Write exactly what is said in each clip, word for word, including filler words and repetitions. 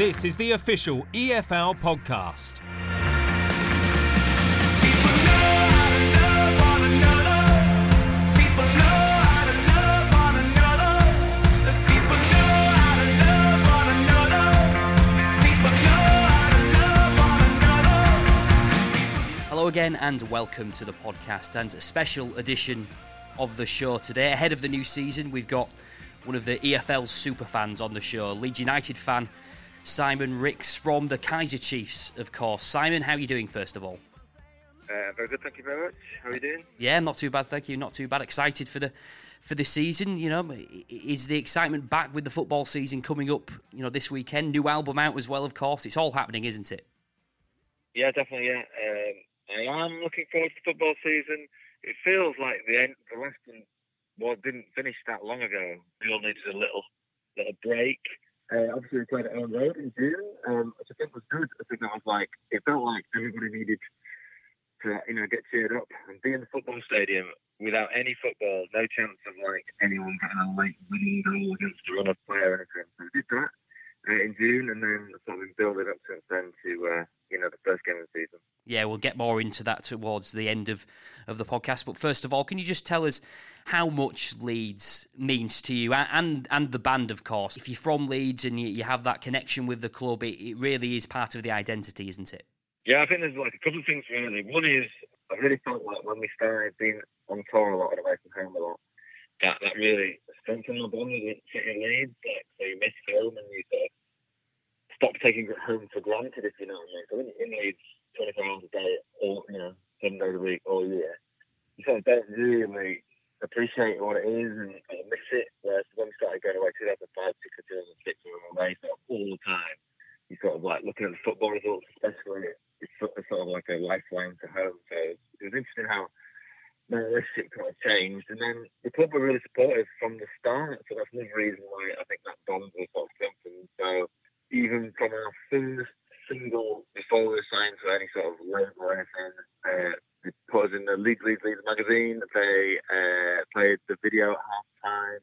This is the official E F L podcast. Hello again and welcome to the podcast and a special edition of the show today. Ahead of the new season, we've got one of the E F L's superfans on the show, Leeds United fan Simon Ricks from the Kaiser Chiefs, of course. Simon, how are you doing, first of all? Uh, very good, thank you very much. How are you doing? Yeah, not too bad, thank you. Not too bad. Excited for the for the season. You know, is the excitement back with the football season coming up? You know, this weekend. New album out as well, of course. It's all happening, isn't it? Yeah, definitely. Yeah, um, I am looking forward to the football season. It feels like the end, the last one, well, didn't finish that long ago. We all needed a little little break. Uh, obviously, we played at Owen Road in June, um, which I think was good. I think that was like, it felt like everybody needed to, you know, get cheered up and be in the football stadium without any football, no chance of like anyone getting a late winning goal against a run of play or anything. So we did that uh, in June, and then sort of been building up since then to, uh, you know, the first game of the season. Yeah, we'll get more into that towards the end of, of the podcast. But first of all, can you just tell us how much Leeds means to you and and the band, of course? If you're from Leeds and you, you have that connection with the club, it, it really is part of the identity, isn't it? Yeah, I think there's like a couple of things really. One is, I really felt like when we started being on tour a lot and away from home a lot, that, that really strengthened my bond with City and Leeds. Like, so you miss home and you sort of stop taking home for granted, if you know what I mean. So when you're in Leeds twenty-four hours a day, or, you know, seven days a week, all year, you sort of don't really appreciate what it is and, and miss it. Whereas when we started going away, two thousand five, two thousand six, we were away sort of all the time. You sort of like looking at the football results, especially, it's sort of, sort of like a lifeline to home. So it was interesting how my relationship kind of changed. And then the club were really supportive from the start. So that's another reason why I think that bond was sort of strengthened. So even from our first single, before we were signed to any sort of label or anything, uh, they put us in the Leeds, Leeds, Leeds magazine. They uh, played the video at half time.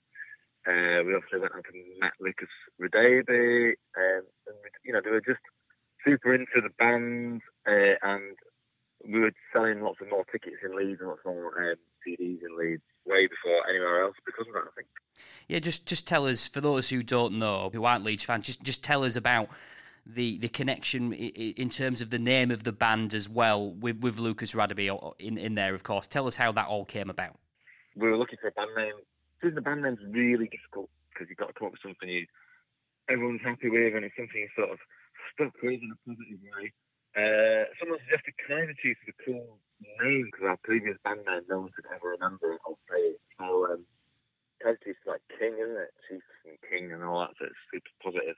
Uh, we also went up and met Lucas Radebe. Um, and, you know, they were just super into the band, uh, and we were selling lots of more tickets in Leeds and lots more um, C Ds in Leeds way before anywhere else because of that, I think. Yeah, just just tell us, for those who don't know, who aren't Leeds fans, just just tell us about the the connection in terms of the name of the band as well, with, with Lucas Radebe in, in there, of course. Tell us how that all came about. We were looking for a band name. Choosing the band name's really difficult because you've got to come up with something you everyone's happy with and it's something you're sort of stuck with in a positive way. Uh, someone suggested Kaiser Chiefs is a cool name because our previous band name, no one could ever remember it or say it. So, um, Kaiser Chiefs is like king, isn't it? Chiefs and king and all that, so it's super positive.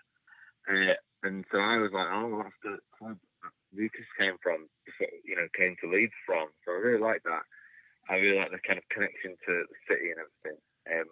Uh, and so I was like, oh, well, that's the club that Lucas came from, you know, came to Leeds from. So I really like that. I really like the kind of connection to the city and everything. Um,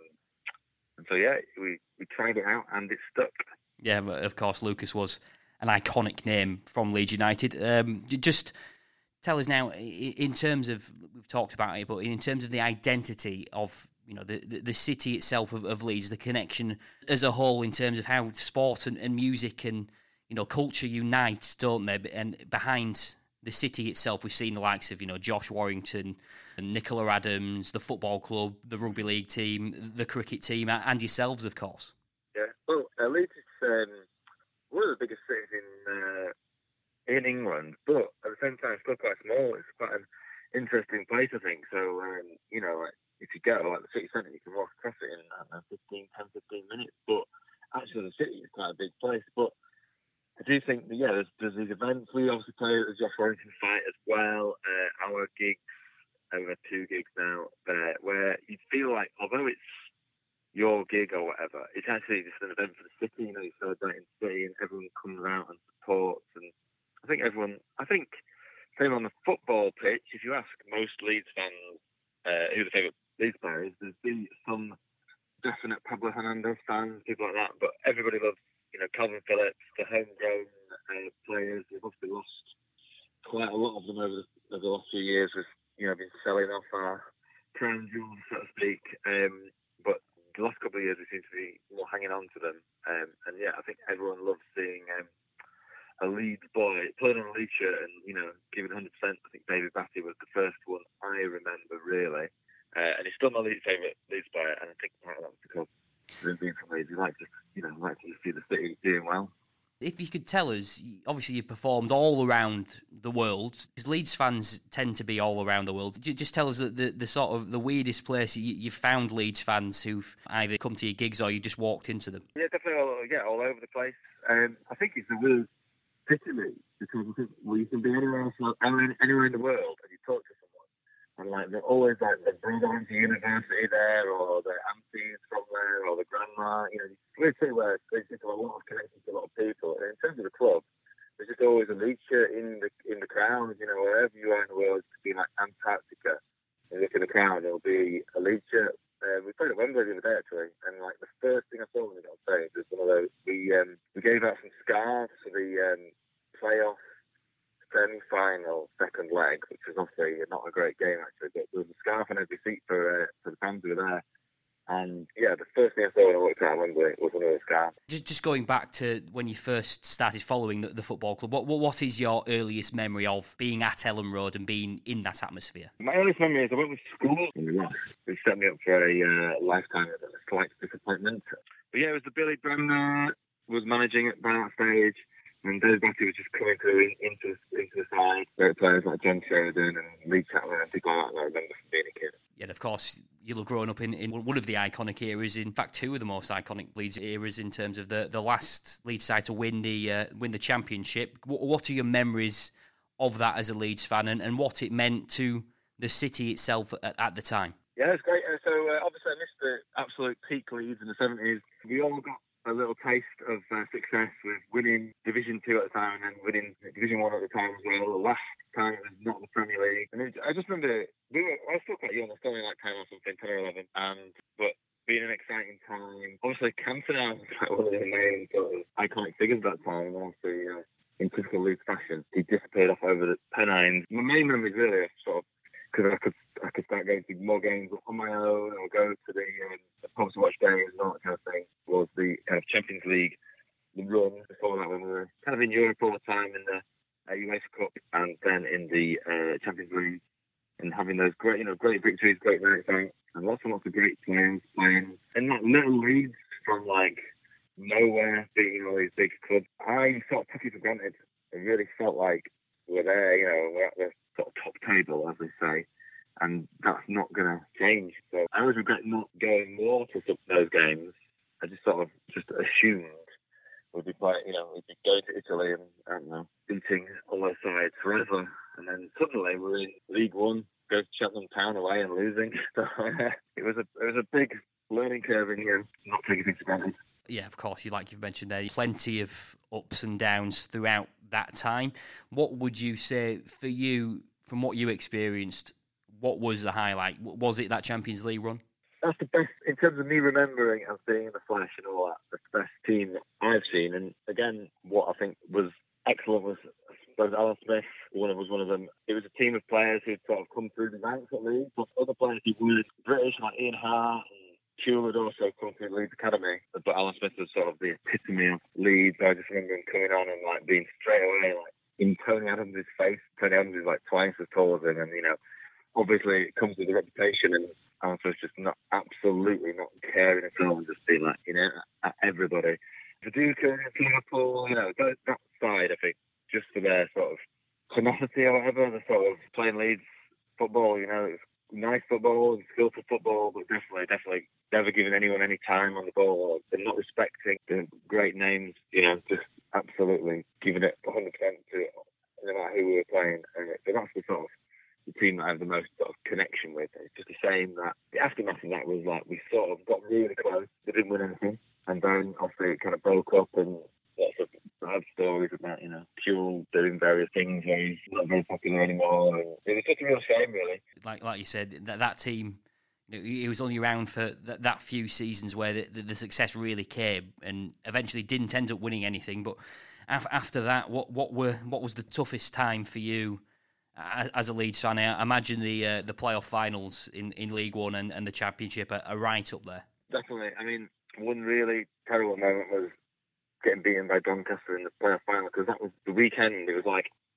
and so, yeah, we, we tried it out and it stuck. Yeah, of course, Lucas was an iconic name from Leeds United. Um, just tell us now, in terms of, we've talked about it, but in terms of the identity of, you know, the, the, the city itself of, of Leeds, the connection as a whole in terms of how sport and, and music and, you know, culture unite, don't they? And behind the city itself, we've seen the likes of, you know, Josh Warrington and Nicola Adams, the football club, the rugby league team, the cricket team, and yourselves, of course. Yeah, well, uh, Leeds is um, one of the biggest cities in uh, in England, but at the same time, it's still quite small. It's quite an interesting place, I think. So, um, you know, like, if you go like the city centre, you can walk across it in I don't know, fifteen, ten, fifteen minutes. But actually, the city is quite a big place. But I do think that, yeah, there's, there's these events. We obviously play at the Josh Warrington fight as well. Uh, our gigs, over two gigs now, uh, where you feel like, although it's your gig or whatever, it's actually just an event for the city. You know, you celebrate in the city and everyone comes out and supports. And I think everyone, I think, same on the football pitch, if you ask most Leeds fans uh, who the favourite Leeds player is, there's been some definite Pablo Hernandez fans, people like that, but everybody loves, you know, Calvin Phillips, the homegrown uh, players. We've obviously lost quite a lot of them over the, over the last few years. We've, you know, been selling off our crown jewels, so to speak. Um, but the last couple of years, we seem to be more hanging on to them. Um, and yeah, I think everyone loves seeing um, putting on a Leeds shirt and, you know, giving one hundred percent. I think David Batty was the first one I remember, really. Uh, and he's still my Leeds favourite Leeds player, and I think part of that was because of him being from Leeds. He liked to, you know, liked to see the city doing well. If you could tell us, obviously you've performed all around the world, because Leeds fans tend to be all around the world. Just tell us the, the, the sort of the weirdest place you, you've found Leeds fans who've either come to your gigs or you just walked into them. Yeah, definitely all, yeah, all over the place. Um, I think it's a weird city, because I think well, you can be anywhere else, anywhere, anywhere in the world, and you talk to someone, and like they're always like the brother went to university there, or the auntie's from there, or the grandma. You know, it's a weird city where there's just a lot of connections to a lot of people. And in terms of the club, there's just always a Leeds shirt in the in the crowd. You know, wherever you are in the world, it could be like Antarctica, and look in the crowd, there'll be a Leeds shirt. Uh, we played at Wembley the other day, actually, and like the first thing I saw when we got on stage was one of those. We um, we gave out some scarves for the um, playoff semi-final second leg, which was obviously not a great game actually, but there was a scarf on every seat for uh, for the fans who were there. And yeah, the first thing I saw when I walked out of Wembley was one of those scarves. Just, just going back to when you first started following the, the football club, what, what what is your earliest memory of being at Elland Road and being in that atmosphere? My earliest memory is I went with school and we lost. It set me up for a uh, lifetime of a slight disappointment. But yeah, it was the Billy Bremner was managing at that stage. And Dave Batty was just coming through in, into, into the side. There were players like John Sheridan and Lee Chapman and people like that, and I remember from being a kid. Yeah, and of course, you'll have grown up in, in one of the iconic eras, in fact, two of the most iconic Leeds eras in terms of the, the last Leeds side to win the uh, win the championship. What, what are your memories of that as a Leeds fan, and, and what it meant to the city itself at, at the time? Yeah, it's great. Uh, so uh, obviously I missed the absolute peak Leeds in the seventies. We all got a little taste of uh, success with winning Division Two at the time and then winning Division One at the time as well. The last time it was not the Premier League. And it, I just remember, we were, I was still quite young, I was still only like ten or something, ten or eleven. And, but being an exciting time. Obviously Cantona was like one of the main sort of iconic figures at that time. And obviously, uh, in typical Leeds fashion, he disappeared off over the Pennines. My main memories really are sort of, because I could I could start going to more games on my own or go to the, um, the pubs to watch games and all that kind of thing, was the kind of Champions League, the run before that when we were kind of in Europe all the time in the uh, UEFA Cup and then in the uh, Champions League, and having those great, you know, great victories, great nights out, and lots and lots of great players playing in that little leagues from like nowhere, beating all these big clubs. I sort of took it for granted. It really felt like we're there, you know, we're at the sort of top table, as they say. And that's not going to change. So I always regret not going more to some of those games. I just sort of just assumed we'd be playing, you know, we'd be going to Italy and, I don't know, beating all those sides forever. And then suddenly we're in League One, go to Cheltenham Town away and losing. So it was a it was a big learning curve in here, not taking things for granted. Yeah, of course, you like you've mentioned there, plenty of ups and downs throughout that time. What would you say for you, from what you experienced, what was the highlight? Was it that Champions League run? That's the best, in terms of me remembering and being in the flesh and all that, that's the best team that I've seen. And again, what I think was excellent was, I suppose, Alan Smith, one of, was one of them. It was a team of players who'd sort of come through the ranks at Leeds, but other players who were British, like Ian Hart and Tuel had also come through Leeds Academy. But Alan Smith was sort of the epitome of Leeds. I just remember him coming on and like being straight away like in Tony Adams' face. Tony Adams is like twice as tall as him, and you know, obviously it comes with a reputation, and Alan Smith's just not absolutely not caring at all and just being like, you know, at everybody. Viduka, Liverpool, you know, that, that side, I think, just for their sort of tenacity or whatever, the sort of playing Leeds football, you know, it's nice football and skillful football, but definitely, definitely never giving anyone any time on the ball and not respecting the great names, you know, just absolutely giving it one hundred percent to no matter who we were playing. And so that's the sort of the team that I have the most sort of connection with. It's just a shame that the aftermath of that was like we sort of got really close, they didn't win anything, and then obviously it kind of broke up and lots of bad stories about, you know, Tuel doing various things where he's not very popular anymore, and it was just a real shame, really. Like like you said, that that team, you know, he was only around for that, that few seasons where the, the, the success really came, and eventually didn't end up winning anything. But af- after that, what what were what was the toughest time for you as a Leeds fan? I imagine the uh, the playoff finals in, in League One and, and the Championship are, are right up there. Definitely. I mean, one really terrible moment was getting beaten by Doncaster in the playoff final, because that was the weekend. It was like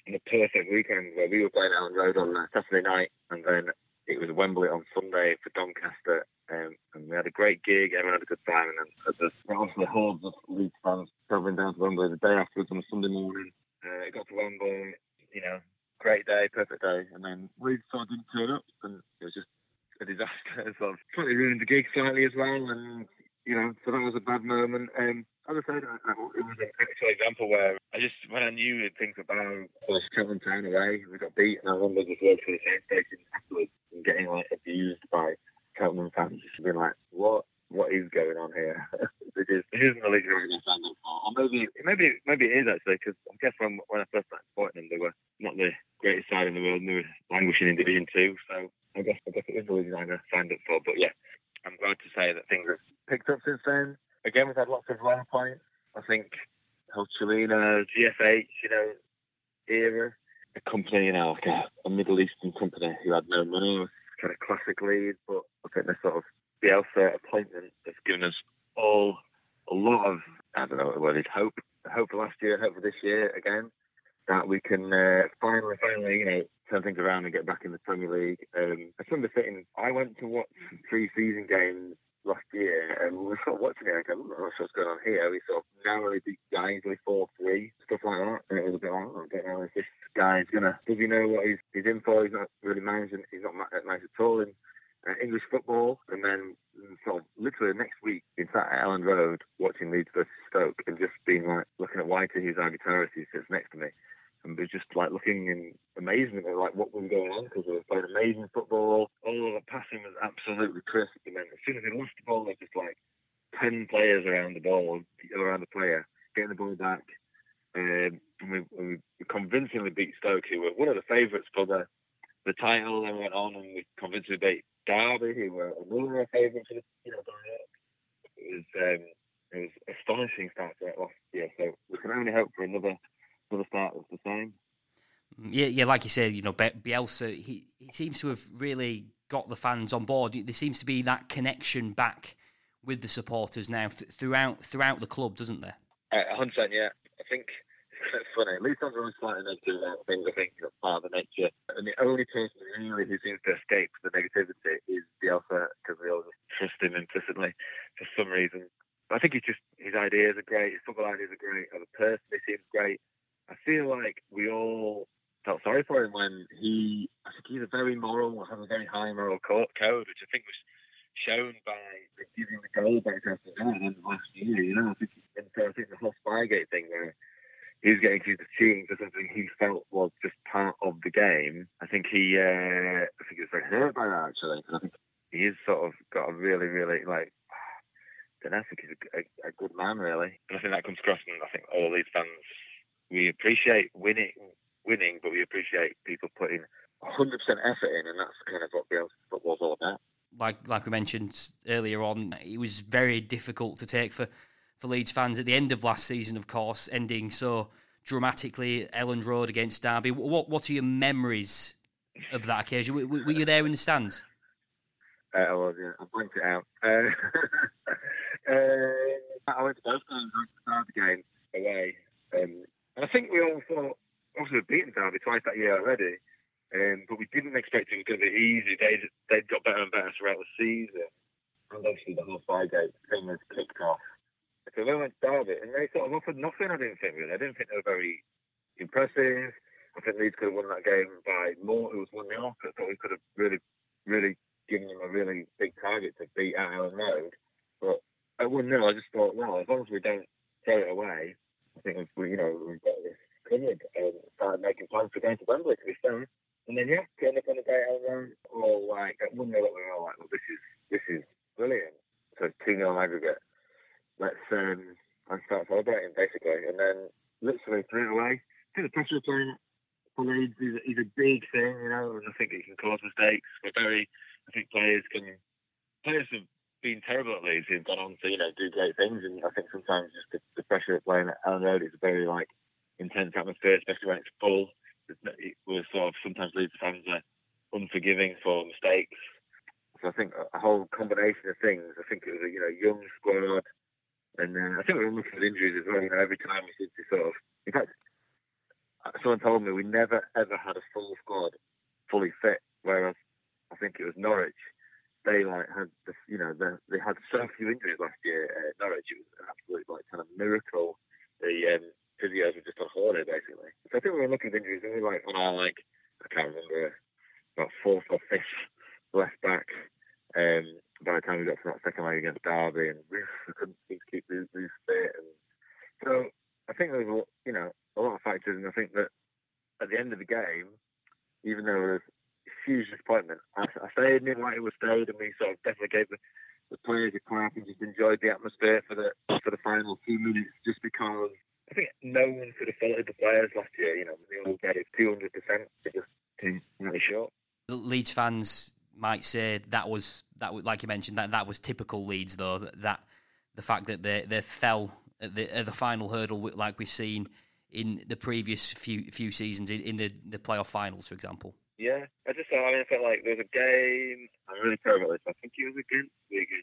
and a perfect weekend where we were playing out on the road on uh, Saturday night, and then it was Wembley on Sunday for Doncaster, um, and we had a great gig. Everyone had a good time, and then uh, the obviously hordes of Leeds fans travelling down to Wembley the day afterwards on a Sunday morning. Uh, it got to Wembley, you know, great day, perfect day, and then Leeds sort of didn't turn up, and it was just a disaster. It sort of slightly ruined the gig slightly as well, and you know, so that was a bad moment. Um, as I said, I, I, it was an actual example where I just, when I knew things about was Cheltenham Town away, we got beat, and I remember just working for the train station afterwards and getting like abused by Cheltenham fans, just being like, what, what is going on here? This is this isn't the league I'm going to stand up for. Or maybe, maybe, maybe it is actually, because I guess when when I first started supporting them, they were not the greatest side in the world, and they were languishing in Division Two. So I guess I guess it is the league I'm going to stand up for. But yeah, I'm glad to say that things have picked up since then. Again, we've had lots of long points. I think Chelina, G F H, you know, era, a company, you know, like a, a Middle Eastern company who had no money, was kind of classic Leeds, but I think the sort of Bielsa appointment has given us all a lot of, I don't know what the word is, hope. Hope for last year, hope for this year again, that we can uh, finally, finally, you know, turn things around and get back in the Premier League. Um, I remember sitting, I went to watch pre-season games last year, and we were sort of watching it, and I go, I'm not sure what's going on here. We sort of narrowly beat Guiseley four three, stuff like that, and it was a bit like, I don't know if this guy's going to, does he know what he's, he's in for? He's not really managing, he's not managed at all in uh, English football. And then sort of literally the next week, in fact, at Elland Road, watching Leeds versus Stoke, and just being like, looking at Whitey, who's our guitarist, who sits next to me, and we're just like looking in amazement at like what was going on, because we were playing amazing football. All of the passing was absolutely crisp, and then as soon as they lost the ball, there's just like ten players around the ball, around the player, getting the ball back. Um, and we, we convincingly beat Stoke, who were one of the favourites for the the title. Then we went on and we convincingly beat Derby, who were another favourite for the you know it was um, it was astonishing start to that last year. So we can only hope for another. For the start of the same. Yeah, yeah, like you said, you know, Bielsa, he, he seems to have really got the fans on board. There seems to be that connection back with the supporters now th- throughout throughout the club, doesn't there? A hundred percent, yeah. I think it's funny. Leeds fans are always slightly negative about things. I think that's part of the nature. And the only person really who seems to escape the negativity is Bielsa, because we all just trust him implicitly for some reason. But I think he's just his ideas are great. His football ideas are great. As a person, he seems great. I feel like we all felt sorry for him when he, I think he's a very moral, has a very high moral code, which I think was shown by the giving the goal back after that at the end of last year. You know, I think, and so I think the whole Spygate thing where he was getting accused of cheating for something he felt was just part of the game. I think he, uh, I think he was very hurt by that actually. I think he is sort of got a really, really like, I don't know, I think he's a, a, a good man really. And I think that comes across, and I think all these fans. We appreciate winning, winning, but we appreciate people putting one hundred percent effort in, and that's kind of what Bielsa football's all about. Like like we mentioned earlier on, it was very difficult to take for, for Leeds fans at the end of last season, of course, ending so dramatically at Elland Road against Derby. What what are your memories of that occasion? Were, were you there in the stands? Uh, I was, yeah. I blanked it out. Uh, uh, I went to both games. I went to the Derby game away. Um, And I think we all thought, obviously we've beaten Derby twice that year already, um, but we didn't expect it was going to be easy. They'd, they'd got better and better throughout the season. And obviously the whole Spygate thing was kicked off. So they went to Derby, and they sort of offered nothing, I didn't think, really. I didn't think they were very impressive. I think Leeds could have won that game by more. It was one nil. I thought we could have really, really given them a really big target to beat at Elland Road. But at one nil, I just thought, well, as long as we don't throw it away, I think we, you know, we've got this covered and started making plans for going to Wembley, to be fair. And then, yeah, turned up on the day around, all like, at one nil, we were all like, well, this is, this is brilliant. So it's two nil aggregate. Let's, um, let's start celebrating, basically. And then, literally, threw it away. I think the pressure of playing for Leeds is, is a big thing, you know, and I think it can cause mistakes. We're very, I think players can, players have been terrible at Leeds who've gone on to, you know, do great things, and I think sometimes just the, the pressure of playing at Elland Road is a very like intense atmosphere, especially when it's full. It was sort of sometimes Leeds fans are unforgiving for mistakes. So I think a, a whole combination of things. I think it was a you know young squad, and uh, I think we were looking at injuries as well. You know, every time we seem to sort of, in fact, someone told me we never ever had a full squad fully fit, whereas I think it was Norwich. They like had, the, you know, the, they had so few injuries last year at Norwich. It was an absolute like kind of miracle. The um, physios were just on holiday basically. So I think we were looking at injuries, and we were like on our like I can't remember about fourth or fifth left back. Um, by the time we got to that second leg against Derby, and Ruth, we couldn't seem to keep Ruth fit, and so I think there was you know a lot of factors, and I think that at the end of the game, even though there was huge disappointment, I, I stayed and like it was stayed, and we sort of definitely gave the, the players a clap and just enjoyed the atmosphere for the for the final few minutes, just because I think no one could have faulted the players last year. You know, they all gave two hundred percent. It just came really short. The Leeds fans might say that was that was, like you mentioned, that that was typical Leeds, though. That, that the fact that they they fell at the at the final hurdle, like we've seen in the previous few few seasons in, in the the playoff finals, for example. Yeah, I just thought, I mean, I felt like there was a game, I'm really proud about this, I think it was against Wigan,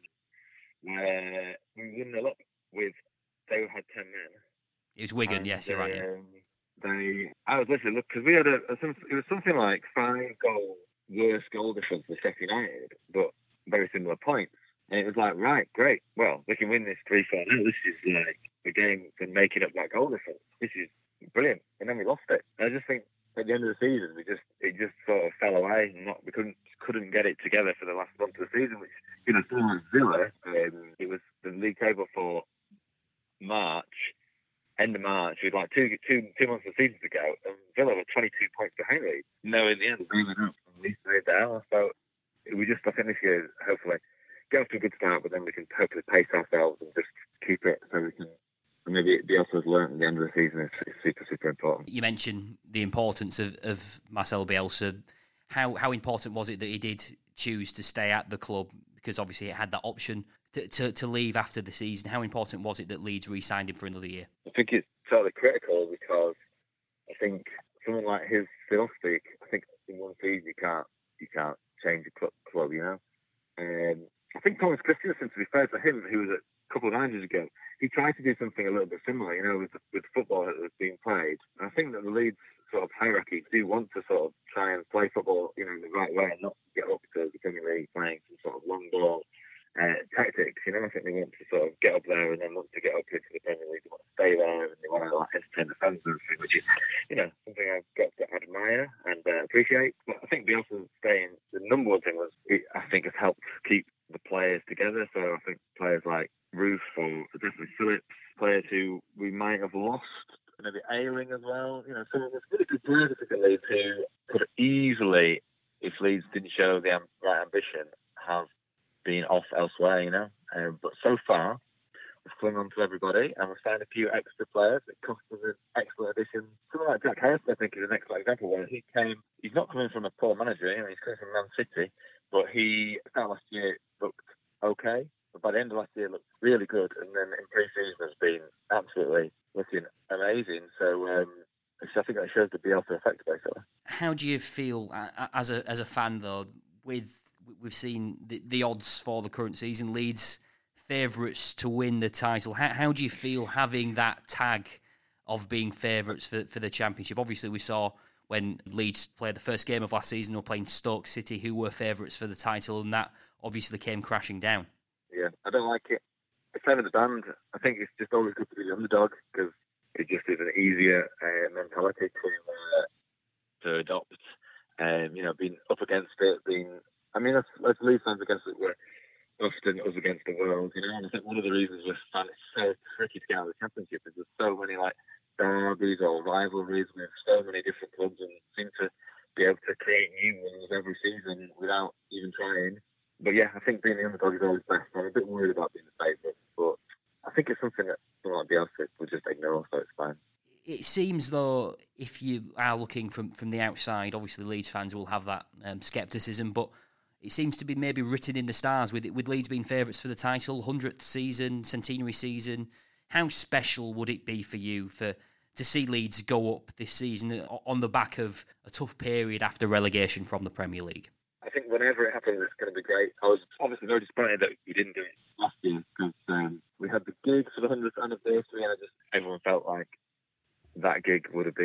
where we won a lot with, they had ten men. It was Wigan, and, yes, you're right. Yeah. Um, they, I was listening, look, because we had a, a, it was something like five goal, worse goal difference for Sheffield United, but very similar points. And it was like, right, great, well, we can win this three four now. This is like the game for making up that goal difference. This is brilliant. And then we lost it. And I just think, at the end of the season, we just it just sort of fell away, and not, we couldn't couldn't get it together for the last month of the season. Which, you know, someone like Villa, um, it was the league table for March, end of March, with like two two two months of the season to go, and Villa were twenty-two points behind Leeds. No, in the end, we went up and Leeds made down. So we just, I think this year, hopefully, get off to a good start, but then we can hopefully pace ourselves and just keep it so we can. And maybe the Bielsa's learned at the end of the season is, is super, super important. You mentioned the importance of, of Marcelo Bielsa. How how important was it that he did choose to stay at the club? Because obviously it had that option to, to, to leave after the season. How important was it that Leeds re-signed him for another year? I think it's totally critical, because I think someone like his philosophy, I think in one season you can't you can't change a club, club you know. Um, I think Thomas Christensen, to be fair to him, who was a couple of managers ago, he tried to do something a little bit similar, you know, with with football that was being played. And I think that the Leeds sort of hierarchy do want to sort of try and play football, you know, in the right way, and not get up to the Premier League playing some sort of long ball uh, tactics. You know, I think they want to sort of get up there, and then once they get up into the Premier League, they want to stay there, and they want to like entertain the fans and everything, which is, you know, something I've got to admire and uh, appreciate. But I think Bielsa staying, the number one thing was, it, I think, has helped keep the players together. So I think players like Ruth or definitely Phillips, players who we might have lost, maybe Ayling as well. You know, some of us really good players at Leeds who could easily, if Leeds didn't show the am- right ambition, have been off elsewhere. You know, um, but so far we've clung on to everybody, and we've signed a few extra players. It cost us an excellent addition. Someone like Jack Harrison, I think, is an excellent example where he came. He's not coming from a poor manager. You know, he's coming from Man City, but he started last year looked okay. But by the end of last year, it looked really good, and then in pre-season has been absolutely looking amazing. So um, I think that shows the Bielsa effect, basically. How do you feel uh, as a as a fan, though? With we've seen the, the odds for the current season, Leeds favourites to win the title. How, how do you feel having that tag of being favourites for for the Championship? Obviously, we saw when Leeds played the first game of last season, they were playing Stoke City, who were favourites for the title, and that obviously came crashing down. Yeah, I don't like it. It's kind of the band. I think it's just always good to be the underdog, because it just is an easier uh, mentality to uh, to adopt. Um, you know, being up against it, being I mean, as, as Leeds fans against it, we're often us against the world. You know, and I think one of the reasons we're fan it's so tricky to get out of the Championship is there's so many like derbies or rivalries with so many different clubs, and seem to be able to create new ones every season without even trying. But yeah, I think being the underdog is always best. I'm a bit worried about being the favourite, but I think it's something that someone like Bielsa will just ignore, so it's fine. It seems, though, if you are looking from, from the outside, obviously Leeds fans will have that um, scepticism, but it seems to be maybe written in the stars with with Leeds being favourites for the title, hundredth season, centenary season. How special would it be for you for to see Leeds go up this season on the back of a tough period after relegation from the Premier League? I think whenever it happens, it's going to be great. I was obviously very disappointed that we didn't do it last year, because um, we had the gig for the hundredth anniversary, and I just everyone felt like that gig would have been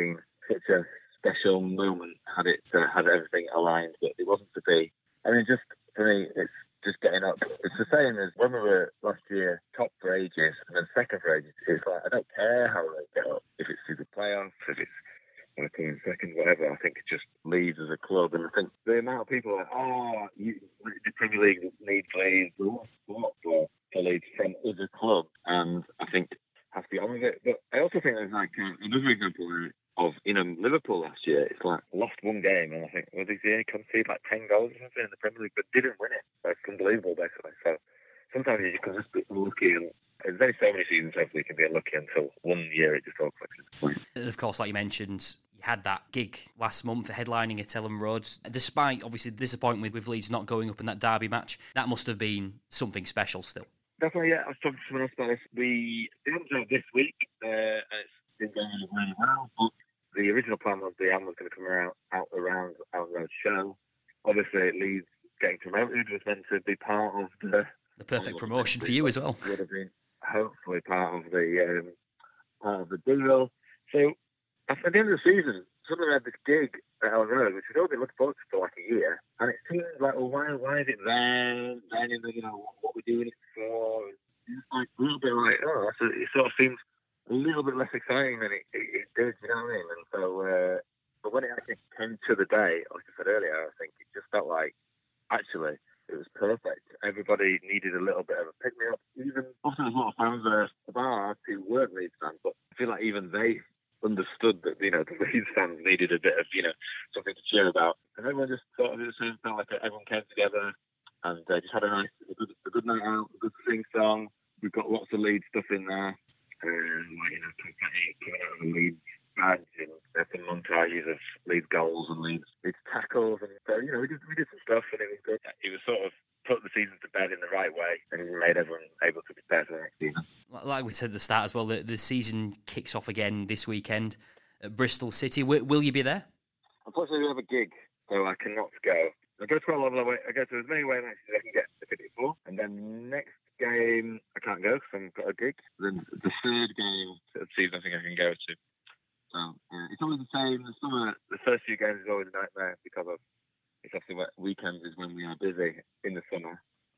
such a special moment had it uh, had everything aligned, but it wasn't to be. I mean, just for me, it's just getting up. It's the same as when we were last year top for ages and then second for ages. It's like I don't care how they get up, if it's through the playoffs, if it's when I come in second, whatever. I think it just Leeds as a club, and I think the amount of people are like, oh, you, the Premier League needs Leeds, what for for Leeds from as a club, and I think have to be on with it. But I also think there's like uh, another example of, you know, Liverpool last year. It's like lost one game, and I think, well, did they concede like ten goals or something in the Premier League, but didn't win it. That's unbelievable, basically. So sometimes you can just be unlucky, and there's only so many seasons hopefully you can be unlucky until one year it just all clicks. Of course, like you mentioned, you had that gig last month headlining at Ellen Road. Despite obviously the disappointment with, with Leeds not going up in that derby match, that must have been something special still. Definitely, yeah. I was talking to someone else about this. We didn't do it this week, uh, and it's been going really well, but the original plan was the album was going to come around, out around Ellen Road show. Obviously, Leeds getting promoted was meant to be part of the... The perfect promotion for you as well. Would have been hopefully part of the um, part of the deal. So, after the end of the season, suddenly we had this gig at Ellen Road, which we'd all been looking forward to for like a year, and it seemed like, well, why, why is it there? Then, you know, what, what we're doing it for? It's like a little bit like, oh, so it sort of seems a little bit less exciting than it, it, it did, you know what I mean? And so, uh, but when it actually came to the day, like I said earlier, I think it just felt like, actually, it was perfect. Everybody needed a little bit of a pick-me-up. Even, obviously, there's a lot of fans there of ours who weren't Leeds fans, but I feel like even they understood that, you know, the Leeds fans needed a bit of, you know, something to cheer about. And everyone just sort of, it felt like everyone came together and uh, just had a nice, a good, a good night out, a good sing song. We've got lots of Leeds stuff in there. Um, like, you know, confetti coming out of the Leeds badge, and there's some montages of Leeds goals and Leeds, Leeds tackles, and so, you know, we did, we did some stuff, and it was good. It was sort of put the season to bed in the right way, and it made everyone able to prepare for the next season. Like we said at the start as well, the, the season kicks off again this weekend at Bristol City. W- will you be there? Unfortunately, we have a gig, so I cannot go. I go to a lot of the way. I go to as many away matches as I can get the ticket for, and then next game I can't go because I've got a gig. Then the third game of the season I think I can go to. So yeah, it's always the same. The summer, the first few games is always a nightmare because of it's obviously what weekends is when we are busy in the summer.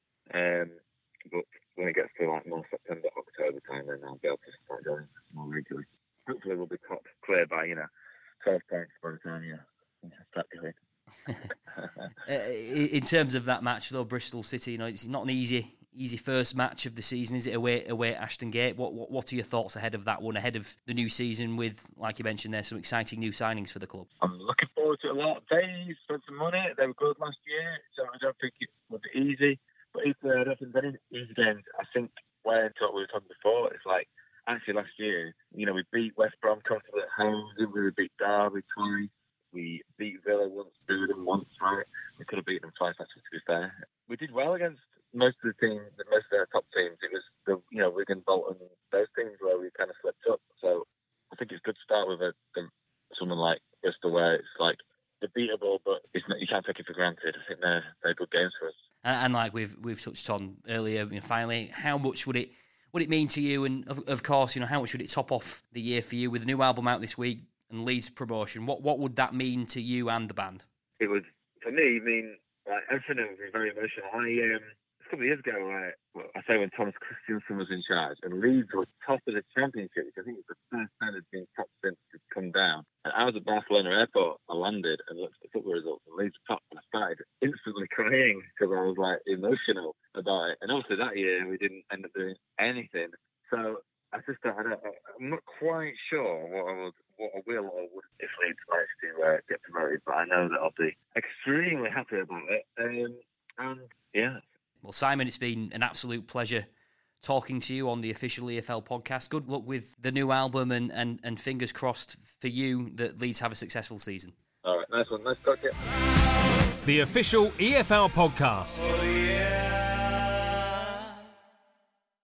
Um, but when it gets to like more September, October time, then I'll be able to start going more regularly. Hopefully, we'll be top clear by you know twelve points by the time you start going. In terms of that match, though, Bristol City, you know, it's not an easy, easy first match of the season, is it? Away, away at Ashton Gate. What, what, what are your thoughts ahead of that one, ahead of the new season? With, like you mentioned, there's some exciting new signings for the club. I'm looking forward to it a lot. They spent some money. They were good last year, so I don't think it would be easy. But if uh, I don't think any easy games. I think when what we were talking before, it's like actually last year, you know, we beat West Brom comfortably at home. We beat Derby twice. We beat Villa once, beat them once, right? We could have beaten them twice, actually, to be fair. We did well against most of the teams, most of our top teams. It was the, you know, Wigan, Bolton, those teams where we kind of slipped up. So I think it's good to start with a, a someone like Bristol, where it's like they're beatable, but it's not, you can't take it for granted. I think they're they're good games for us. And, and like we've we've touched on earlier, you know, finally, how much would it would it mean to you? And of, of course, you know, how much would it top off the year for you with a new album out this week and Leeds promotion? What what would that mean to you and the band? It would, for me, mean like everything was very emotional. I um, a couple of years ago, I, well, I say when Thomas Christiansen was in charge, and Leeds were top of the Championship, which I think was the first time it's been top since it's come down. And I was at Barcelona Airport. I landed and looked at the football results, and Leeds were top, and I started instantly crying because I was like emotional about it. And obviously that year we didn't end up doing anything. So I just I don't, I'm not quite sure what I would, what I will or would if Leeds managed to uh, get promoted, but I know that I'll be extremely happy about it. Um, and yeah. Well, Simon, it's been an absolute pleasure talking to you on the official E F L podcast. Good luck with the new album, and, and, and fingers crossed for you that Leeds have a successful season. All right, nice one. Nice talk to you. The official E F L podcast. Oh, yeah.